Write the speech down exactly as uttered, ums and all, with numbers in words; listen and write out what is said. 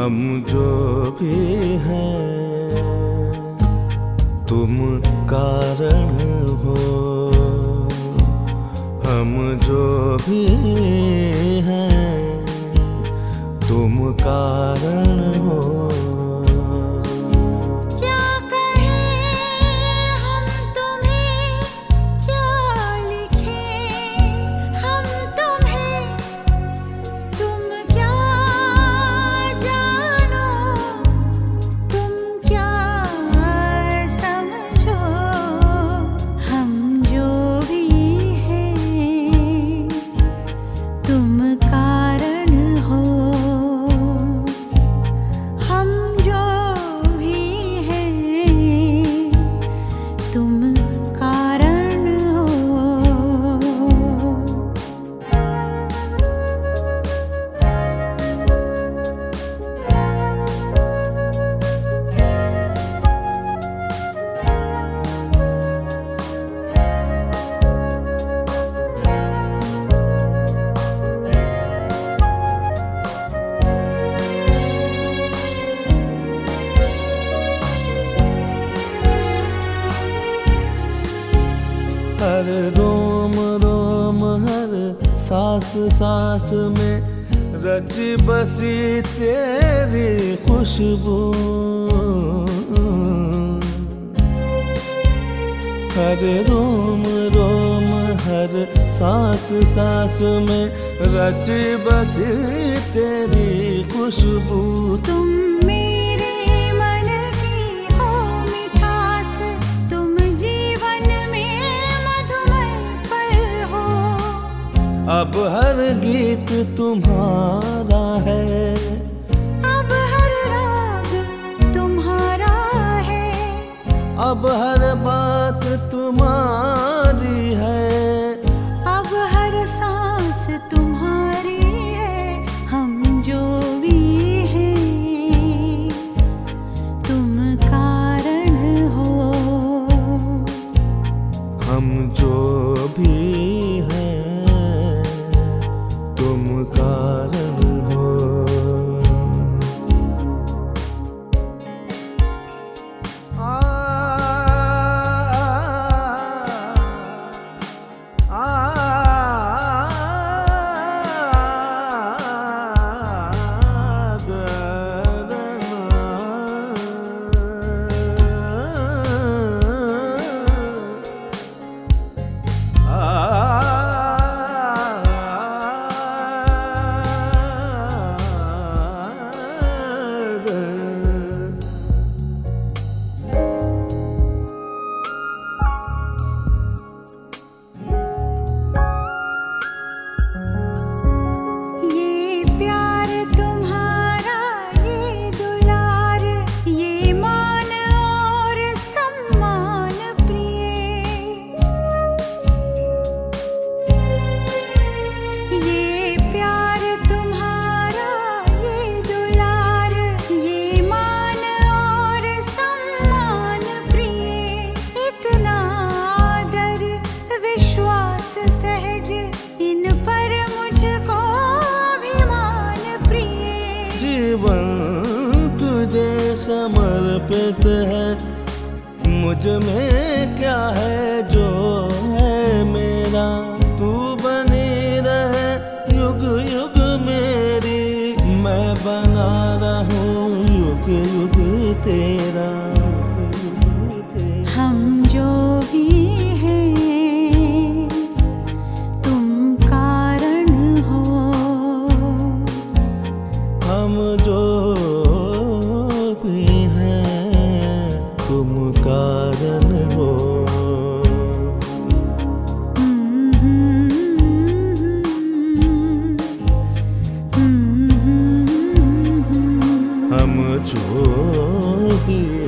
हम जो भी हैं तुम कारण हो, हम जो भी हैं तुम कारण हो। क्या कहें हम तुम्हें, क्या लिखें हम तुम्हें, तुम क्या जानो, तुम क्या समझो। हम जो भी हैं तुम कारण हो, हम जो भी हैं तुम कारण हो। हर रोम रोम हर सांस सांस में रची बसी तेरी खुशबू। हर रोम रोम हर सांस सांस में रची बसी तेरी खुशबू। तुम मेरे मन की हो मिठास, तुम जीवन में मधुमय पल हो। अब हर गीत तुम्हारा है, अब हर राग तुम्हारा है, अब हर बात तुम्हारी है, अब हर सांस तुम्हारी है। हम जो भी हैं तुम कारण हो, हम जो भी हैं तुम कारण हो। आ, आ, ये प्यार तुम्हारा, ये दुलार, ये मान और सम्मान प्रिय। ये प्यार तुम्हारा, ये दुलार, ये मान और सम्मान प्रिय। इतना आदर विश्वास सहज, इन पर मुझको अभिमान प्रिय। जीवन तुझे समर्पित है, मुझ में क्या है जो है मेरा। तू बनी रहे युग युग मेरी, मैं बना रहूं युग युग तेरा। हम जो भी हैं तुम कारण हो, हम जो भी हैं तुम कारण हो। हम जो भी